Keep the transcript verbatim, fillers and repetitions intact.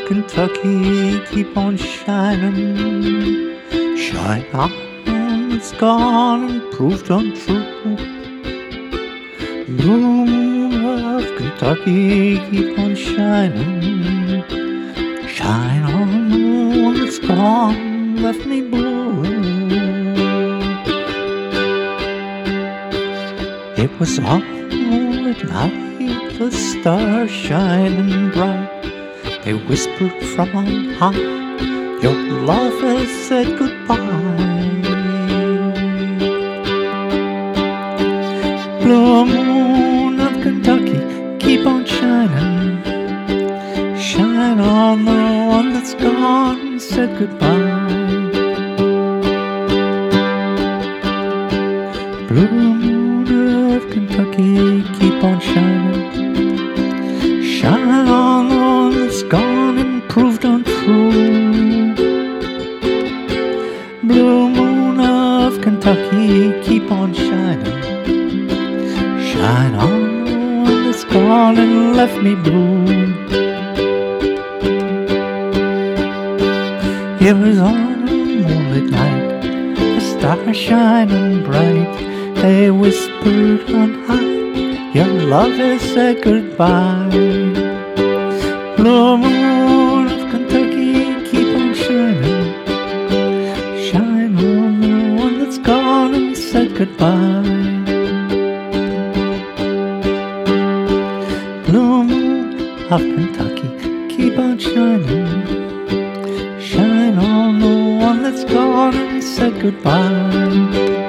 Kentucky, keep on shining. Shine on, it's gone and proved untrue. Blue moon of Kentucky, keep on shining. Shine on, the one that's gone, left me blue. It was all at night, the stars shining bright. They whispered from on high, your love has said goodbye. Blue moon of Kentucky, keep on shining. Shine on the one that's gone and said goodbye. Blue moon of Kentucky, keep on shining. Shine on the one that's gone and proved untrue. Blue moon of Kentucky, keep on shining. Shine on the one that's gone and left me blue. It was on a moonlit night, the stars shining bright. They whispered on high, your love has said goodbye. Blue moon of Kentucky, keep on shining. Shine on the one that's gone and said goodbye. Blue moon of Kentucky, keep on shining. Shine on the one that's gone and said goodbye.